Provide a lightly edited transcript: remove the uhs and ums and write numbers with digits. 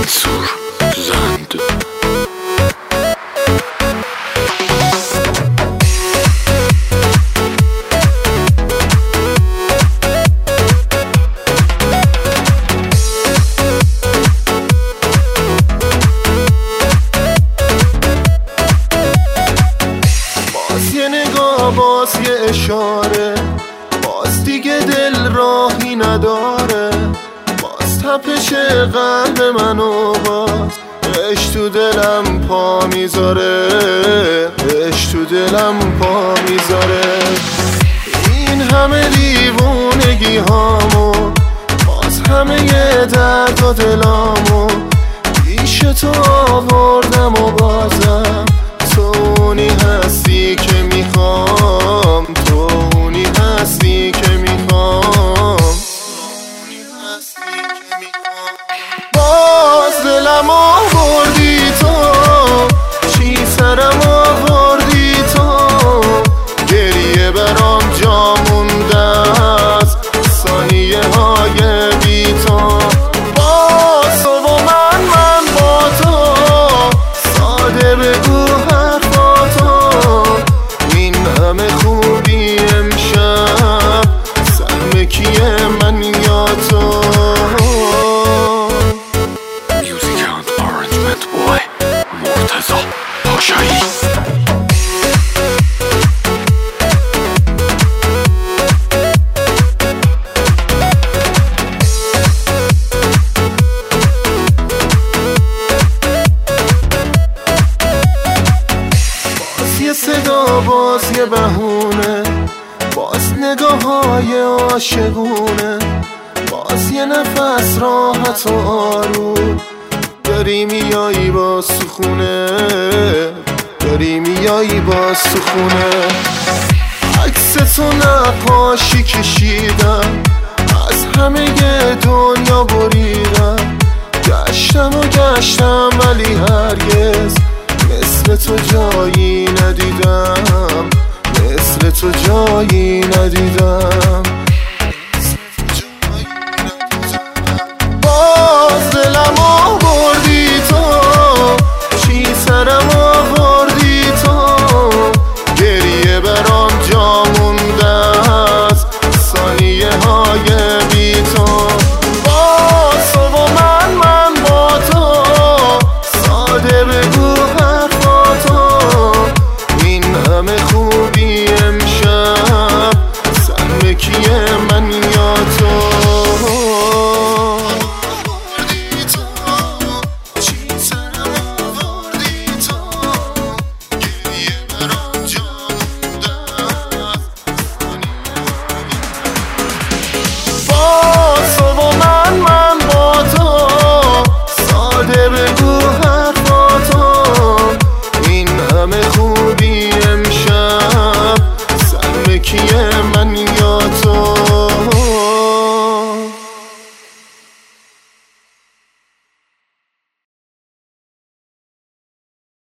منصور زند. باز یه نگاه، باز یه اشاره، باز دیگه دل راهی نداره، باز تپش قلب منو باز عشق تو دلم پا میذاره، عشق تو دلم پا میذاره. این همه دیوونگی هامو، باز همه یه درد و دلامو پیش تو آوردم و بازم تو اونی هستی که میخوام، تو اونی هستی که میخوام، باز دلم آوردی تو، چی سرم آوردی تو، گریه برام جا مونده است ثانیه های بی تو. باز تو و من با تو، ساده بگو حرفاتو، این همه خوبی امشب سهم کیه، من یا تو؟ مرتضی پاشایی. باز یه صدا، باز یه بهونه، باز نگاه های عاشقونه، باز یه نفس راحت و آروم، داری میایی با سخونه، داری میایی با سخونه. عکس تو نقاشی کشیدم، از همه دنیا بریدم، گشتم و گشتم ولی هرگز مثل تو جایی ندیدم، مثل تو جایی ندیدم.